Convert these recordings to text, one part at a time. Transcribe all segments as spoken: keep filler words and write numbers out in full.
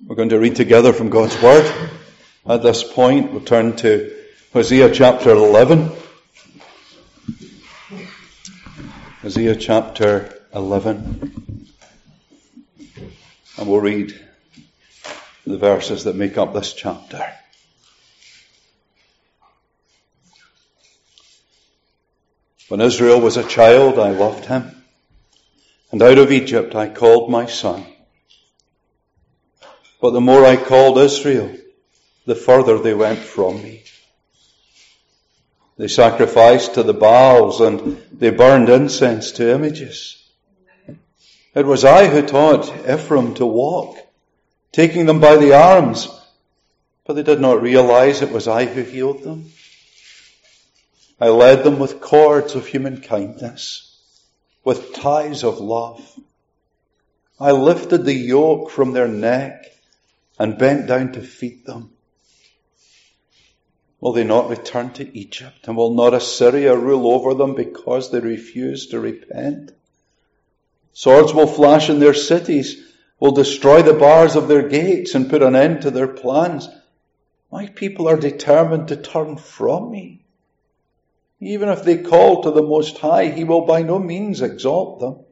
We're going to read together from God's Word. At this point, we'll turn to Hosea chapter eleven. Hosea chapter eleven. And we'll read the verses that make up this chapter. When Israel was a child, I loved him, and out of Egypt I called my son. But the more I called Israel, the further they went from me. They sacrificed to the Baals, and they burned incense to images. It was I who taught Ephraim to walk, taking them by the arms, but they did not realize it was I who healed them. I led them with cords of human kindness, with ties of love. I lifted the yoke from their neck and bent down to feed them. Will they not return to Egypt, and will not Assyria rule over them because they refuse to repent? Swords will flash in their cities, will destroy the bars of their gates and put an end to their plans. My people are determined to turn from me. Even if they call to the Most High, he will by no means exalt them.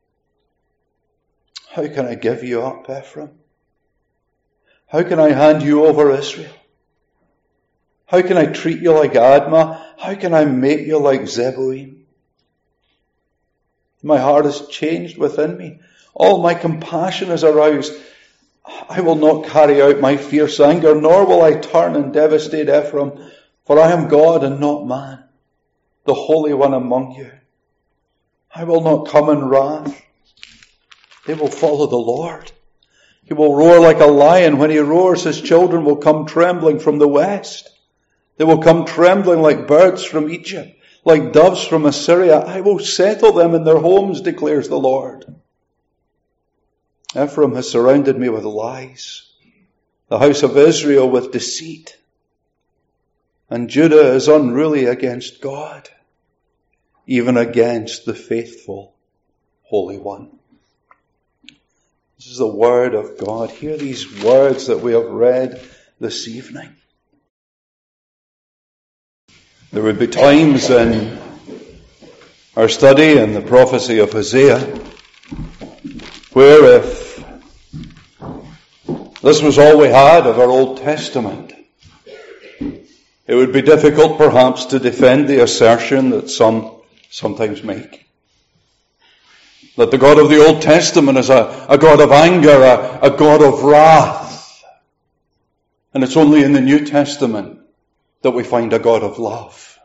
How can I give you up, Ephraim? How can I hand you over, Israel? How can I treat you like Admah? How can I make you like Zeboim? My heart is changed within me. All my compassion is aroused. I will not carry out my fierce anger, nor will I turn and devastate Ephraim, for I am God and not man, the Holy One among you. I will not come in wrath. They will follow the Lord. He will roar like a lion. When he roars, his children will come trembling from the west. They will come trembling like birds from Egypt, like doves from Assyria. I will settle them in their homes, declares the Lord. Ephraim has surrounded me with lies, the house of Israel with deceit, and Judah is unruly against God, even against the faithful Holy One. This is the word of God. Hear these words that we have read this evening. There would be times in our study in the prophecy of Hosea where if this was all we had of our Old Testament, it would be difficult perhaps to defend the assertion that some sometimes make. That the God of the Old Testament is a, a God of anger, a, a God of wrath. And it's only in the New Testament that we find a God of love.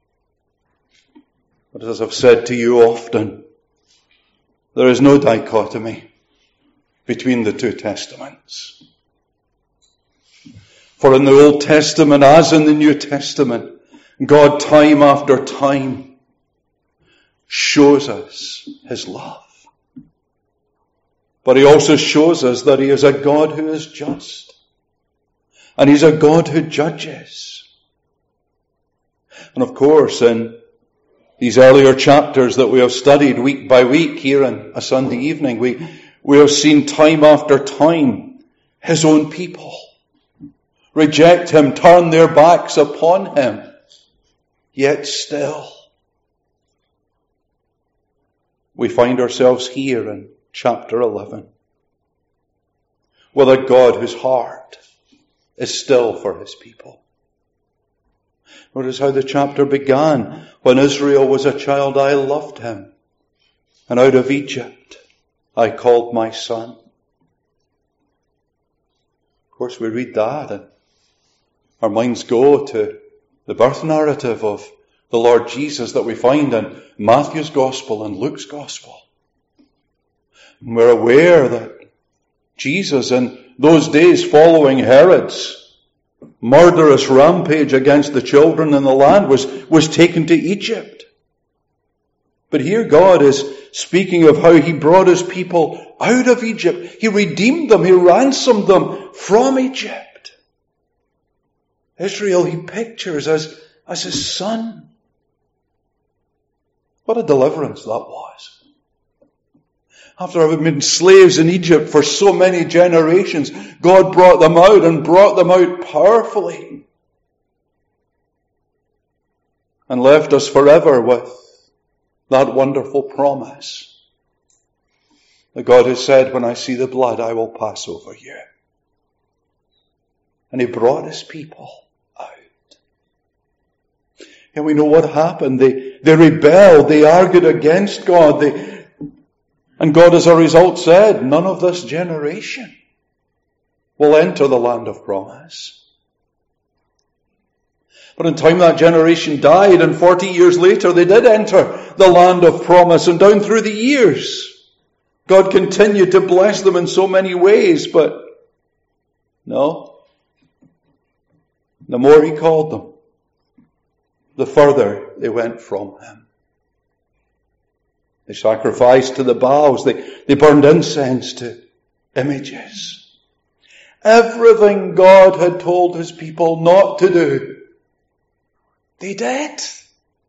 But as I've said to you often, there is no dichotomy between the two testaments. For in the Old Testament, as in the New Testament, God time after time shows us his love. But he also shows us that he is a God who is just. And he's a God who judges. And of course, in these earlier chapters that we have studied week by week here on a Sunday evening, we, we have seen time after time his own people reject him, turn their backs upon him. Yet still, we find ourselves here in chapter eleven with a God whose heart is still for his people. Notice how the chapter began. When Israel was a child, I loved him, and out of Egypt I called my son. Of course, we read that and our minds go to the birth narrative of the Lord Jesus that we find in Matthew's Gospel and Luke's Gospel. And we're aware that Jesus, in those days following Herod's murderous rampage against the children in the land, was, was taken to Egypt. But here God is speaking of how he brought his people out of Egypt. He redeemed them. He ransomed them from Egypt. Israel he pictures as, as his son. What a deliverance that was. After having been slaves in Egypt for so many generations, God brought them out and brought them out powerfully. And left us forever with that wonderful promise that God has said, when I see the blood, I will pass over you. And he brought his people out. And we know what happened. They, they rebelled. They argued against God. They, and God, as a result, said, none of this generation will enter the land of promise. But in time that generation died, and forty years later they did enter the land of promise. And down through the years, God continued to bless them in so many ways. But no, the more he called them, the further they went from him. They sacrificed to the Baals. They, they burned incense to images. Everything God had told his people not to do, they did. It'd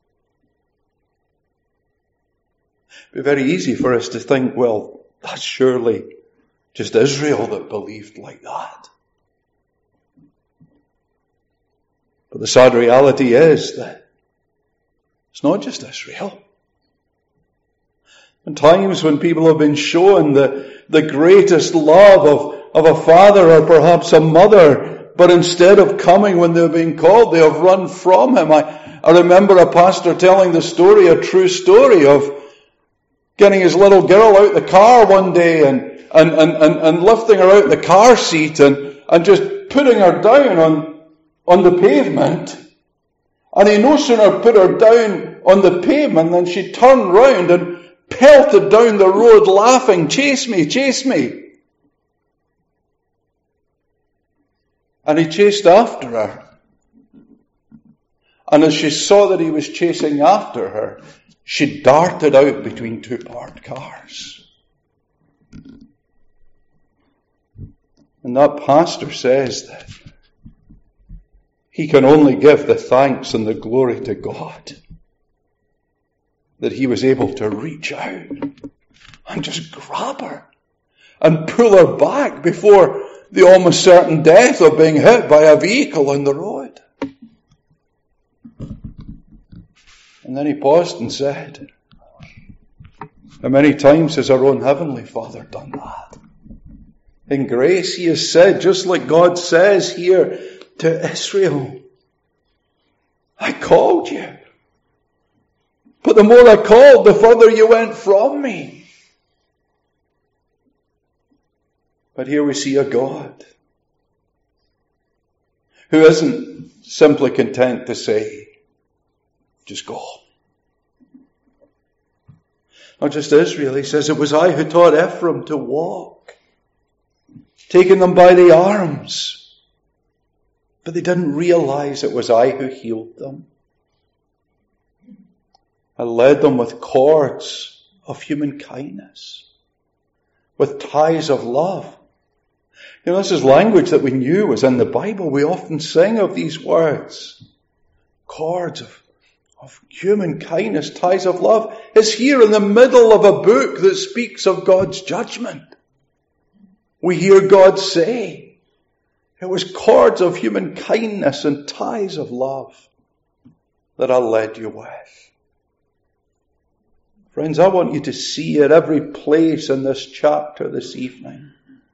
be very easy for us to think, well, that's surely just Israel that believed like that. But the sad reality is that it's not just Israel. In times when people have been shown the, the greatest love of, of a father or perhaps a mother, but instead of coming when they're being called, they have run from him. I, I remember a pastor telling the story, a true story, of getting his little girl out the car one day and, and, and, and, and lifting her out the car seat and, and just putting her down on, on the pavement. And he no sooner put her down on the pavement than she turned round and pelted down the road laughing, "Chase me, chase me." And he chased after her. And as she saw that he was chasing after her, she darted out between two parked cars. And that pastor says that he can only give the thanks and the glory to God that he was able to reach out and just grab her and pull her back before the almost certain death of being hit by a vehicle on the road. And then he paused and said, how many times has our own Heavenly Father done that? In grace he has said, just like God says here to Israel, I called you. But the more I called, the further you went from me. But here we see a God who isn't simply content to say, just go. Not just Israel, he says, it was I who taught Ephraim to walk, taking them by the arms. But they didn't realize it was I who healed them. I led them with cords of human kindness, with ties of love. You know, this is language that we knew was in the Bible. We often sing of these words. Cords of, of human kindness, ties of love. It's here in the middle of a book that speaks of God's judgment. We hear God say, it was cords of human kindness and ties of love that I led you with. Friends, I want you to see at every place in this chapter this evening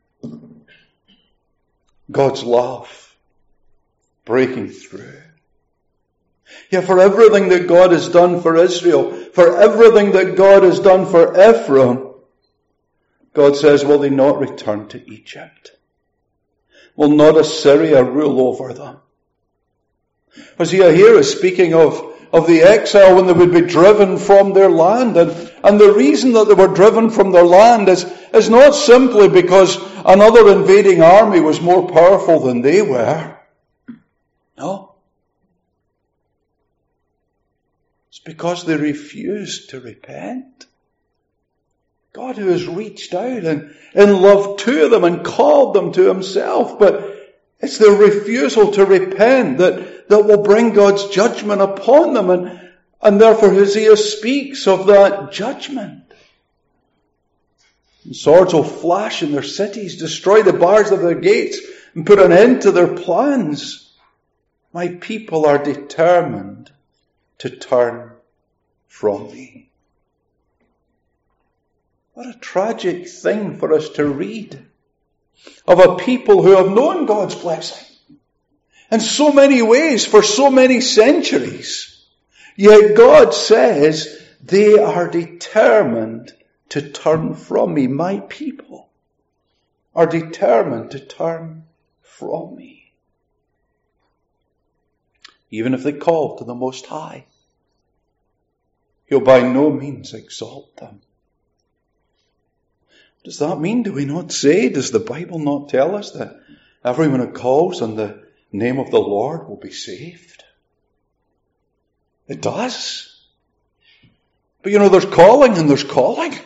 God's love breaking through. Yeah, for everything that God has done for Israel, for everything that God has done for Ephraim, God says, will they not return to Egypt? Will not Assyria rule over them? Hosea here is speaking of of the exile when they would be driven from their land. And, and the reason that they were driven from their land is, is not simply because another invading army was more powerful than they were. No. It's because they refused to repent. God who has reached out and in love to them and called them to himself, but it's their refusal to repent that, that will bring God's judgment upon them. And, and therefore Hosea speaks of that judgment. And swords will flash in their cities, destroy the bars of their gates, and put an end to their plans. My people are determined to turn from me. What a tragic thing for us to read of a people who have known God's blessing in so many ways for so many centuries. Yet God says they are determined to turn from me. My people are determined to turn from me. Even if they call to the Most High, He'll by no means exalt them. Does that mean, do we not say, does the Bible not tell us that everyone who calls on the name of the Lord will be saved? It does. But you know, there's calling and there's calling.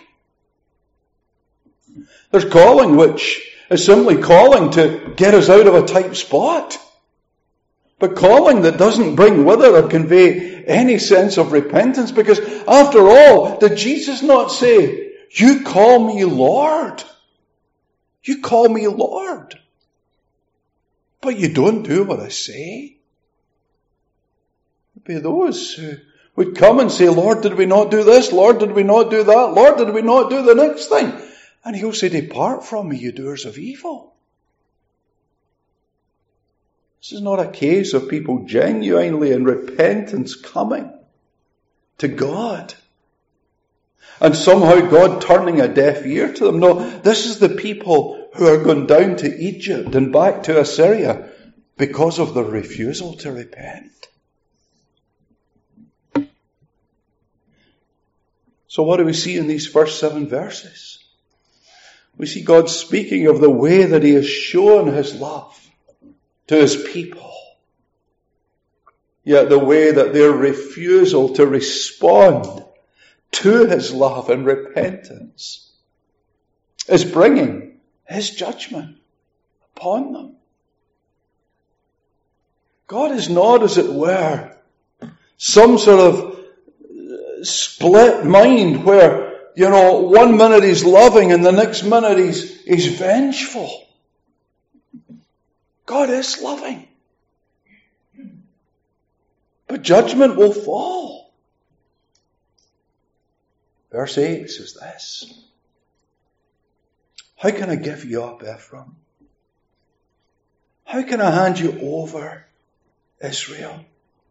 There's calling which is simply calling to get us out of a tight spot. But calling that doesn't bring with it or convey any sense of repentance, because after all, did Jesus not say, you call me Lord? You call me Lord. But you don't do what I say. There'd be those who would come and say, Lord, did we not do this? Lord, did we not do that? Lord, did we not do the next thing? And He'll say, depart from me, you doers of evil. This is not a case of people genuinely in repentance coming to God and somehow God turning a deaf ear to them. No, this is the people who are going down to Egypt and back to Assyria because of their refusal to repent. So what do we see in these first seven verses? We see God speaking of the way that He has shown His love to His people. Yet the way that their refusal to respond to His love and repentance is bringing His judgment upon them. God is not, as it were, some sort of split mind where, you know, one minute He's loving and the next minute He's, he's vengeful. God is loving. But judgment will fall. Verse eight says this. How can I give you up, Ephraim? How can I hand you over, Israel?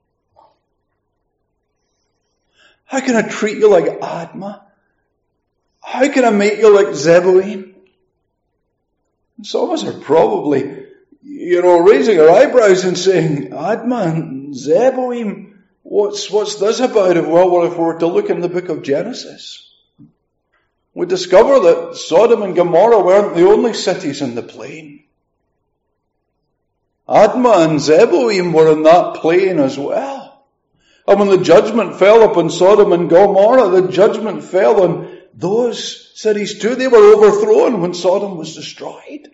How can I treat you like Admah? How can I make you like Zeboim? And some of us are probably, you know, raising our eyebrows and saying, Admah and Zeboim, what's, what's this about? Well, if we were to look in the book of Genesis, we discover that Sodom and Gomorrah weren't the only cities in the plain. Admah and Zeboim were in that plain as well. And when the judgment fell upon Sodom and Gomorrah, the judgment fell on those cities too. They were overthrown when Sodom was destroyed.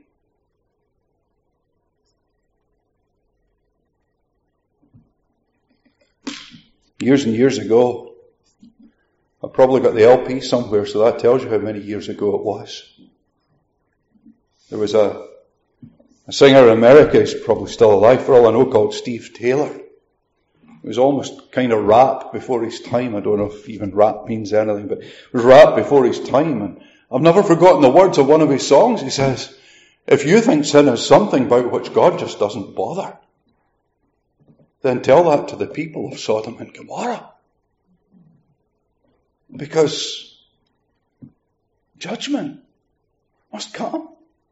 Years and years ago, I probably got the L P somewhere, so that tells you how many years ago it was. There was a, a singer in America, he's probably still alive for all I know, called Steve Taylor. It was almost kind of rap before his time. I don't know if even rap means anything, but it was rap before his time. And I've never forgotten the words of one of his songs. He says, if you think sin is something about which God just doesn't bother, then tell that to the people of Sodom and Gomorrah. Because judgment must come.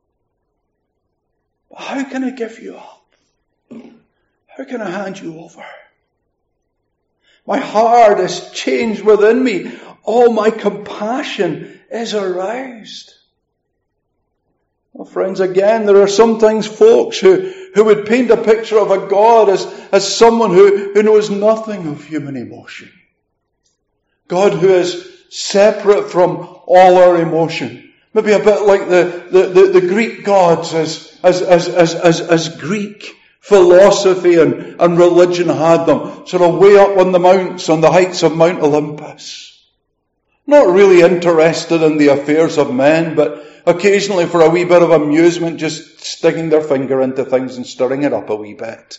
But how can I give you up? How can I hand you over? My heart is changed within me. All my compassion is aroused. Well, friends, again, there are sometimes folks who, who would paint a picture of a God as, as someone who, who knows nothing of human emotion. God who is separate from all our emotion. Maybe a bit like the, the, the, the Greek gods as, as, as, as, as, as Greek philosophy and, and religion had them, sort of way up on the mounts, on the heights of Mount Olympus. Not really interested in the affairs of men, but occasionally for a wee bit of amusement, just sticking their finger into things and stirring it up a wee bit.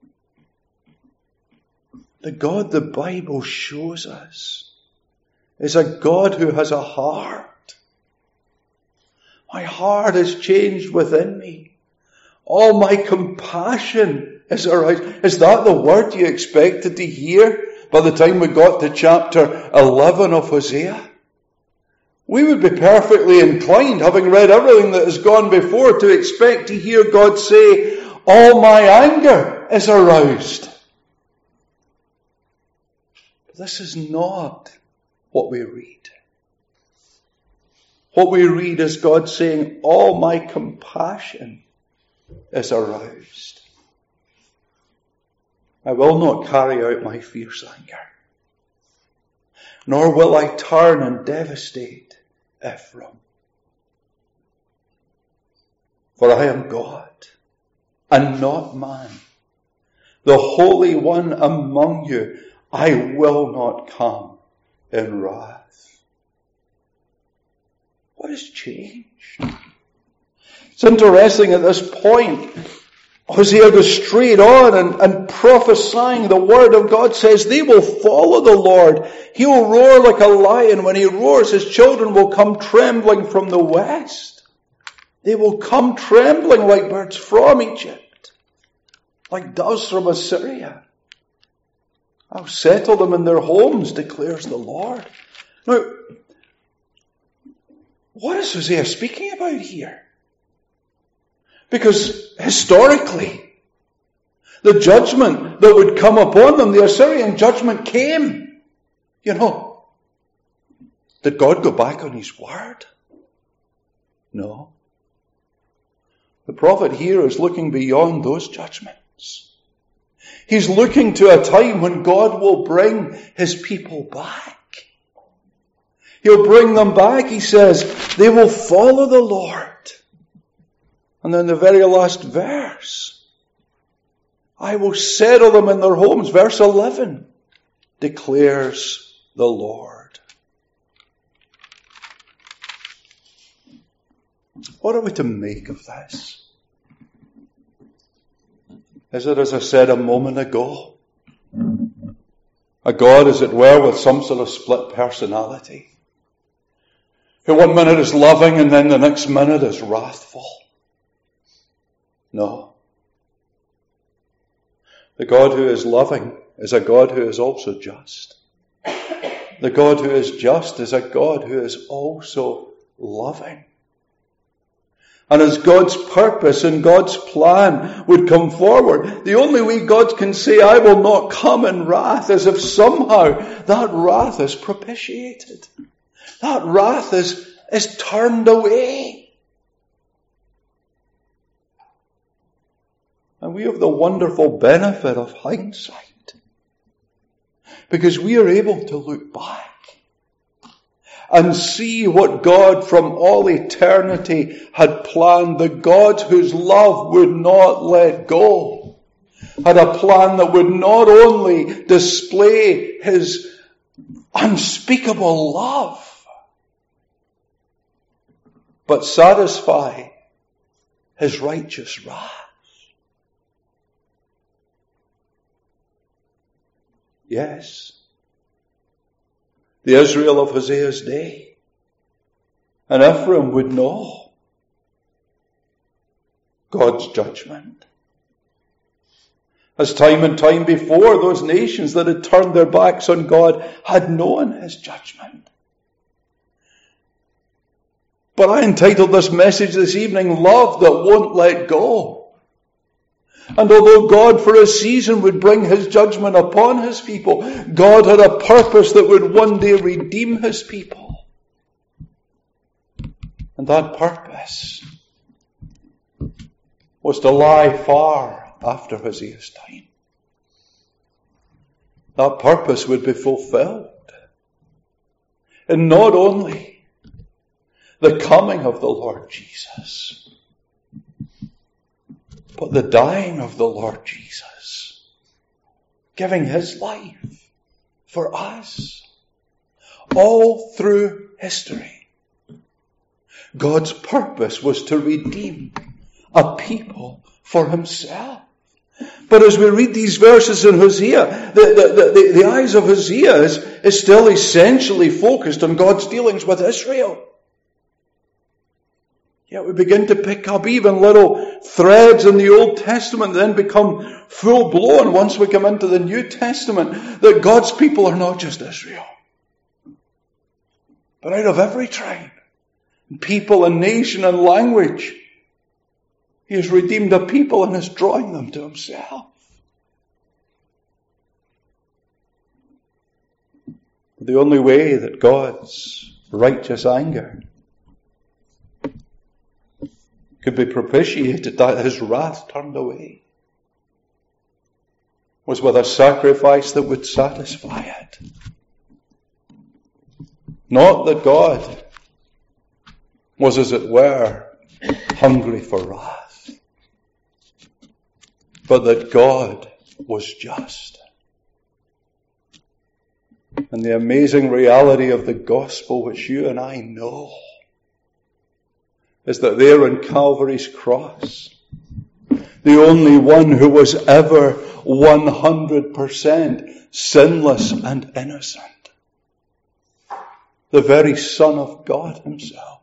The God the Bible shows us is a God who has a heart. My heart is changed within me. All my compassion is aroused. Is that the word you expected to hear by the time we got to chapter eleven of Hosea? We would be perfectly inclined, having read everything that has gone before, to expect to hear God say, all my anger is aroused. But this is not what we read. What we read is God saying, all my compassion is aroused. I will not carry out my fierce anger, nor will I turn and devastate Ephraim. For I am God, and not man, the Holy One among you. I will not come in wrath. What has changed? It's interesting at this point, Hosea goes straight on and, and prophesying the word of God, says they will follow the Lord. He will roar like a lion. When he roars, his children will come trembling from the west. They will come trembling like birds from Egypt, like doves from Assyria. I'll settle them in their homes, declares the Lord. Now, what is Hosea speaking about here? Because historically, the judgment that would come upon them, the Assyrian judgment came. You know, did God go back on His word? No. The prophet here is looking beyond those judgments. He's looking to a time when God will bring His people back. He'll bring them back, he says. They will follow the Lord. And then the very last verse, I will settle them in their homes. Verse eleven, declares the Lord. What are we to make of this? Is it, as I said a moment ago, a God, as it were, with some sort of split personality, who one minute is loving and then the next minute is wrathful? No. The God who is loving is a God who is also just. The God who is just is a God who is also loving. And as God's purpose and God's plan would come forward, the only way God can say, I will not come in wrath, is if somehow that wrath is propitiated. That wrath is, is turned away. And we have the wonderful benefit of hindsight, because we are able to look back and see what God from all eternity had planned. The God whose love would not let go had a plan that would not only display His unspeakable love, but satisfy His righteous wrath. Yes, the Israel of Hosea's day and Ephraim would know God's judgment. As time and time before, those nations that had turned their backs on God had known His judgment. But I entitled this message this evening, Love That Won't Let Go. And although God for a season would bring His judgment upon His people, God had a purpose that would one day redeem His people. And that purpose was to lie far after Hosea's time. That purpose would be fulfilled. And not only the coming of the Lord Jesus, but the dying of the Lord Jesus, giving His life for us. all through history, God's purpose was to redeem a people for himself. But as we read these verses in Hosea, the, the, the, the eyes of Hosea is, is still essentially focused on God's dealings with Israel. Yet we begin to pick up even little threads in the Old Testament, then become full-blown once we come into the New Testament, that God's people are not just Israel, but out of every tribe, and people and nation and language. He has redeemed a people and is drawing them to himself. The only way that God's righteous anger could be propitiated, that his wrath turned away, was with a sacrifice that would satisfy it. Not that God was, as it were, hungry for wrath, but that God was just. And the amazing reality of the gospel, which you and I know, is that there on Calvary's cross, the only one who was ever one hundred percent sinless and innocent, the very Son of God himself,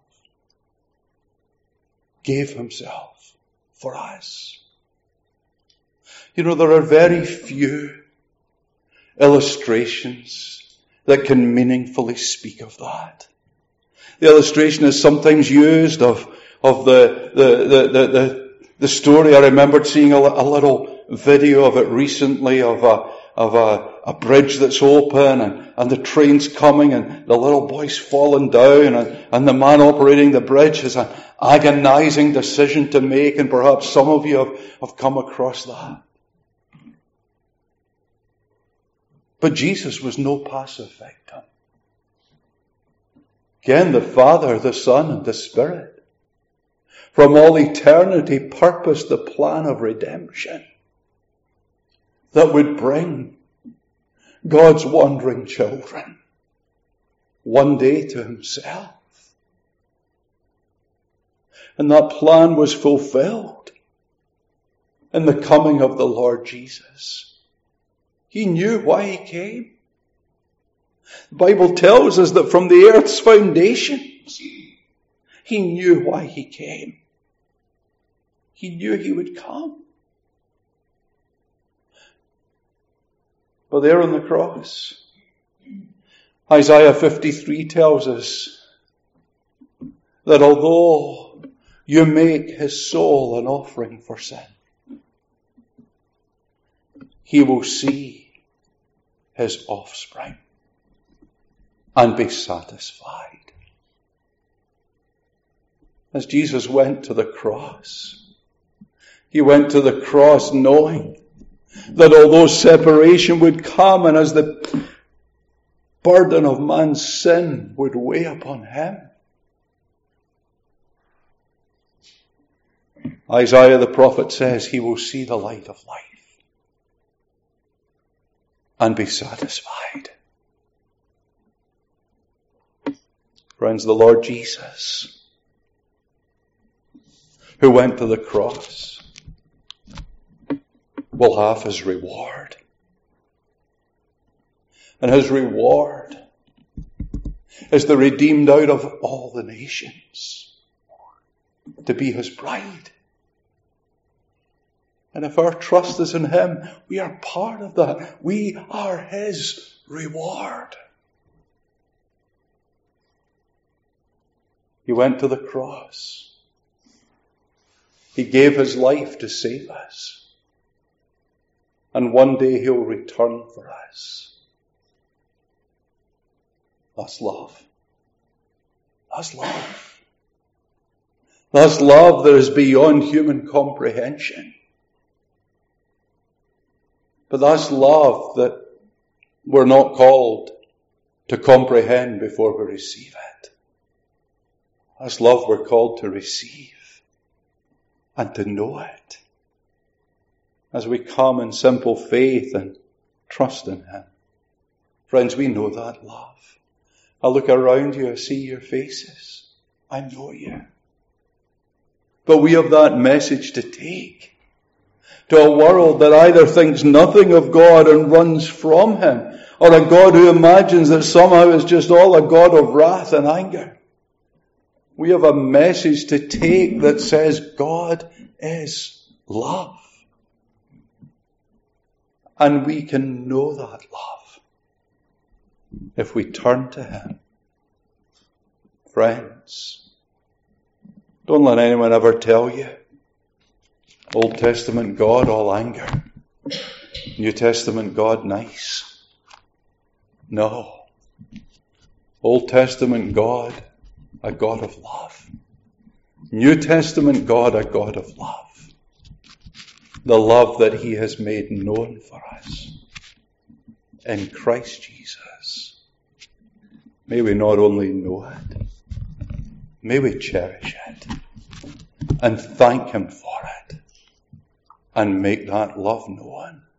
gave himself for us. You know, there are very few illustrations that can meaningfully speak of that. The illustration is sometimes used of, of the, the, the, the, the, the story. I remembered seeing a, a little video of it recently of a, of a, a bridge that's open and, and the train's coming and the little boy's fallen down and, and the man operating the bridge has an agonizing decision to make, and perhaps some of you have, have come across that. But Jesus was no passive victim. Again, the Father, the Son, and the Spirit, from all eternity, purposed the plan of redemption that would bring God's wandering children one day to himself. And that plan was fulfilled in the coming of the Lord Jesus. He knew why he came. The Bible tells us that from the earth's foundations, he knew why he came. He knew he would come. But there on the cross, Isaiah fifty-three tells us that although you make his soul an offering for sin, he will see his offspring and be satisfied. As Jesus went to the cross, he went to the cross knowing that although separation would come and as the burden of man's sin would weigh upon him, Isaiah the prophet says he will see the light of life and be satisfied. Friends, the Lord Jesus, who went to the cross, will have his reward. And his reward is the redeemed out of all the nations to be his bride. And if our trust is in him, we are part of that. We are his reward. He went to the cross. He gave his life to save us. And one day he'll return for us. That's love. That's love. That's love that is beyond human comprehension. But that's love that we're not called to comprehend before we receive it. That's love we're called to receive and to know it as we come in simple faith and trust in him. Friends, we know that love. I look around you, I see your faces. I know you. But we have that message to take to a world that either thinks nothing of God and runs from Him, or a God who imagines that somehow is just all a God of wrath and anger. We have a message to take that says God is love. And we can know that love if we turn to Him. Friends, don't let anyone ever tell you, Old Testament God all anger, New Testament God nice. No. Old Testament God, a God of love. New Testament God, a God of love. The love that He has made known for us in Christ Jesus. May we not only know it, may we cherish it and thank Him for it and make that love known